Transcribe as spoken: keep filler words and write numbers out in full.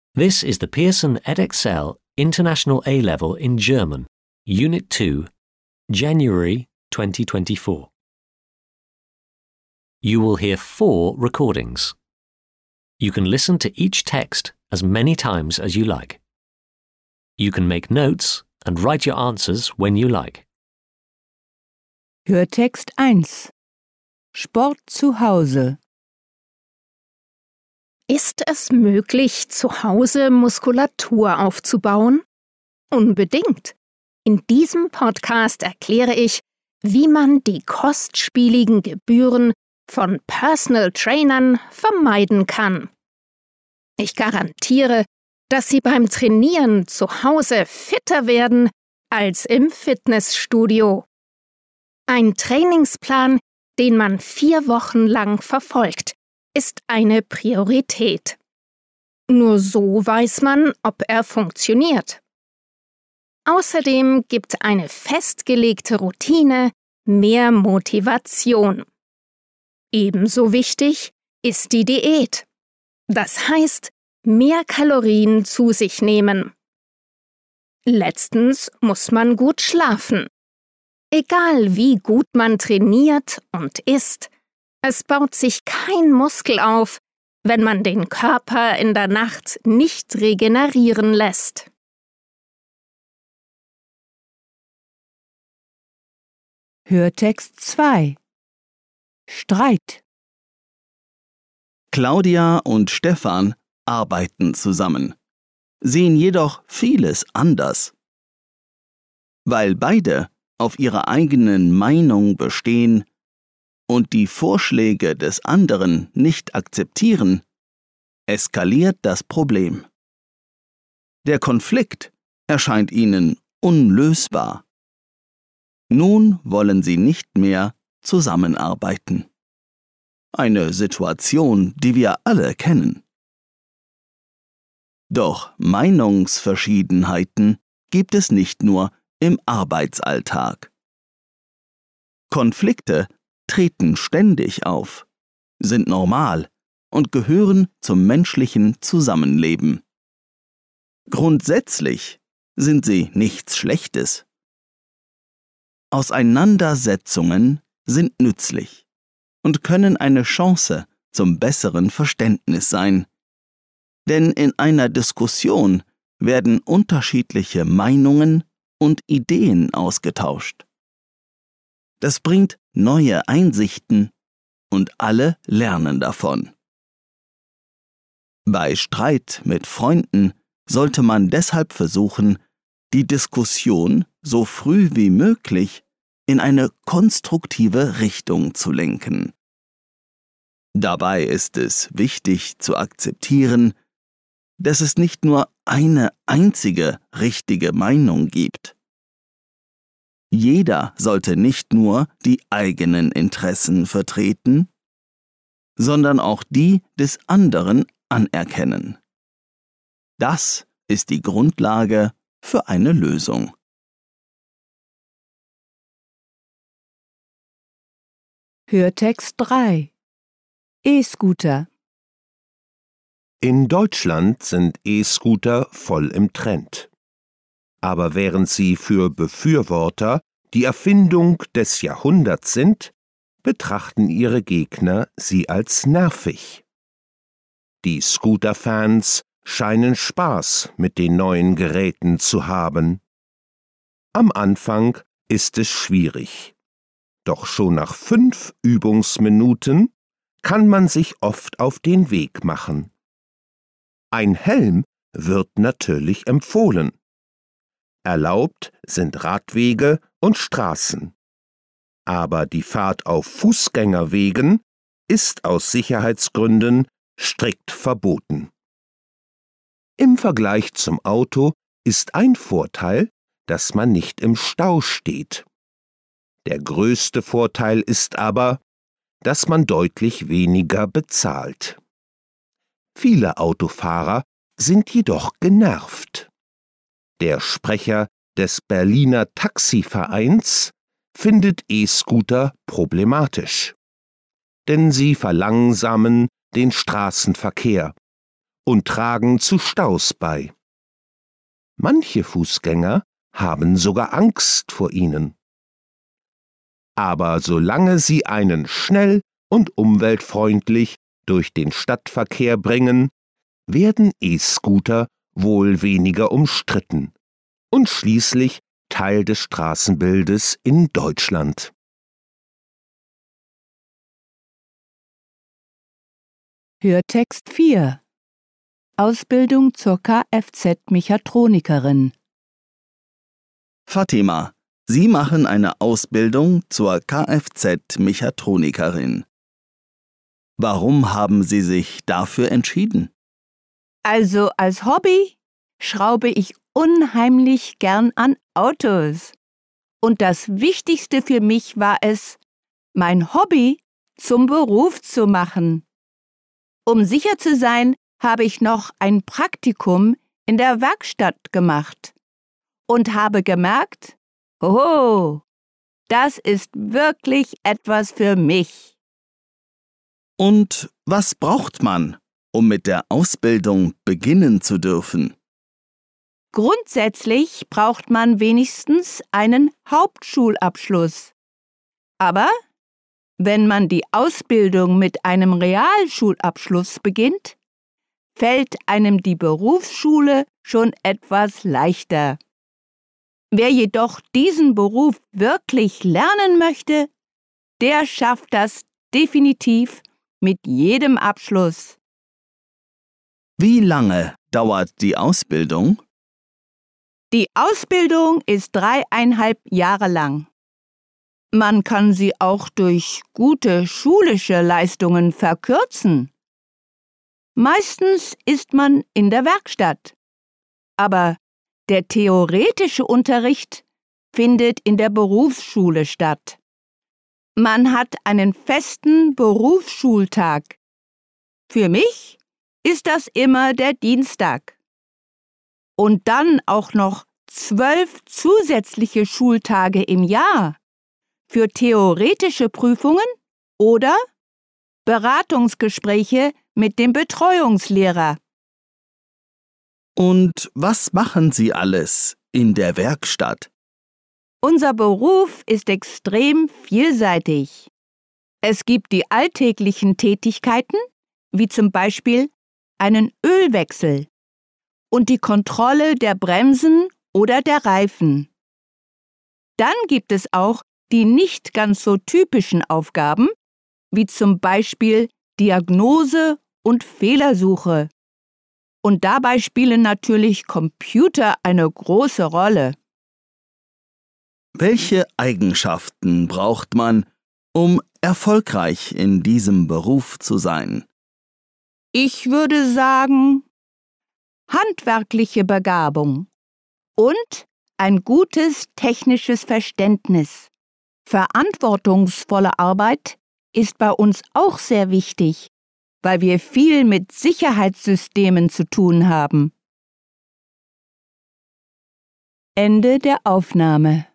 This is the Pearson Edexcel International A-Level in German, Unit two, January twenty twenty-four. You will hear four recordings. You can listen to each text as many times as you like. You can make notes and write your answers when you like. Hörtext eins. Sport zu Hause. Ist es möglich, zu Hause Muskulatur aufzubauen? Unbedingt. In diesem Podcast erkläre ich, wie man die kostspieligen Gebühren von Personal Trainern vermeiden kann. Ich garantiere, dass Sie beim Trainieren zu Hause fitter werden als im Fitnessstudio. Ein Trainingsplan, den man vier Wochen lang verfolgt, ist eine Priorität. Nur so weiß man, ob er funktioniert. Außerdem gibt eine festgelegte Routine mehr Motivation. Ebenso wichtig ist die Diät. Das heißt, mehr Kalorien zu sich nehmen. Letztens muss man gut schlafen. Egal wie gut man trainiert und isst, es baut sich kein Muskel auf, wenn man den Körper in der Nacht nicht regenerieren lässt. Hörtext zwei. Streit. Claudia und Stefan arbeiten zusammen, sehen jedoch vieles anders. Weil beide auf ihrer eigenen Meinung bestehen und die Vorschläge des anderen nicht akzeptieren, eskaliert das Problem. Der Konflikt erscheint ihnen unlösbar. Nun wollen sie nicht mehr zusammenarbeiten. Eine Situation, die wir alle kennen. Doch Meinungsverschiedenheiten gibt es nicht nur im Arbeitsalltag. Konflikte treten ständig auf, sind normal und gehören zum menschlichen Zusammenleben. Grundsätzlich sind sie nichts Schlechtes. Auseinandersetzungen sind nützlich und können eine Chance zum besseren Verständnis sein. Denn in einer Diskussion werden unterschiedliche Meinungen und Ideen ausgetauscht. Das bringt neue Einsichten und alle lernen davon. Bei Streit mit Freunden sollte man deshalb versuchen, die Diskussion so früh wie möglich in eine konstruktive Richtung zu lenken. Dabei ist es wichtig zu akzeptieren, dass es nicht nur eine einzige richtige Meinung gibt. Jeder sollte nicht nur die eigenen Interessen vertreten, sondern auch die des anderen anerkennen. Das ist die Grundlage für eine Lösung. Hörtext drei. E-Scooter. In Deutschland sind E-Scooter voll im Trend. Aber während sie für Befürworter die Erfindung des Jahrhunderts sind, betrachten ihre Gegner sie als nervig. Die Scooter-Fans scheinen Spaß mit den neuen Geräten zu haben. Am Anfang ist es schwierig. Doch schon nach fünf Übungsminuten kann man sich oft auf den Weg machen. Ein Helm wird natürlich empfohlen. Erlaubt sind Radwege und Straßen. Aber die Fahrt auf Fußgängerwegen ist aus Sicherheitsgründen strikt verboten. Im Vergleich zum Auto ist ein Vorteil, dass man nicht im Stau steht. Der größte Vorteil ist aber, dass man deutlich weniger bezahlt. Viele Autofahrer sind jedoch genervt. Der Sprecher des Berliner Taxivereins findet E-Scooter problematisch, denn sie verlangsamen den Straßenverkehr und tragen zu Staus bei. Manche Fußgänger haben sogar Angst vor ihnen. Aber solange sie einen schnell und umweltfreundlich durch den Stadtverkehr bringen, werden E-Scooter wohl weniger umstritten und schließlich Teil des Straßenbildes in Deutschland. Hörtext vier. Ausbildung zur Kfz-Mechatronikerin. Fatima, Sie machen eine Ausbildung zur Kfz-Mechatronikerin. Warum haben Sie sich dafür entschieden? Also als Hobby schraube ich unheimlich gern an Autos. Und das Wichtigste für mich war es, mein Hobby zum Beruf zu machen. Um sicher zu sein, habe ich noch ein Praktikum in der Werkstatt gemacht und habe gemerkt, hoho, das ist wirklich etwas für mich. Und was braucht man, um mit der Ausbildung beginnen zu dürfen? Grundsätzlich braucht man wenigstens einen Hauptschulabschluss. Aber wenn man die Ausbildung mit einem Realschulabschluss beginnt, fällt einem die Berufsschule schon etwas leichter. Wer jedoch diesen Beruf wirklich lernen möchte, der schafft das definitiv mit jedem Abschluss. Wie lange dauert die Ausbildung? Die Ausbildung ist dreieinhalb Jahre lang. Man kann sie auch durch gute schulische Leistungen verkürzen. Meistens ist man in der Werkstatt. Aber der theoretische Unterricht findet in der Berufsschule statt. Man hat einen festen Berufsschultag. Für mich ist das immer der Dienstag. Und dann auch noch zwölf zusätzliche Schultage im Jahr für theoretische Prüfungen oder Beratungsgespräche mit dem Betreuungslehrer. Und was machen Sie alles in der Werkstatt? Unser Beruf ist extrem vielseitig. Es gibt die alltäglichen Tätigkeiten, wie zum Beispiel einen Ölwechsel und die Kontrolle der Bremsen oder der Reifen. Dann gibt es auch die nicht ganz so typischen Aufgaben, wie zum Beispiel Diagnose und Fehlersuche. Und dabei spielen natürlich Computer eine große Rolle. Welche Eigenschaften braucht man, um erfolgreich in diesem Beruf zu sein? Ich würde sagen, handwerkliche Begabung und ein gutes technisches Verständnis. Verantwortungsvolle Arbeit ist bei uns auch sehr wichtig, weil wir viel mit Sicherheitssystemen zu tun haben. Ende der Aufnahme.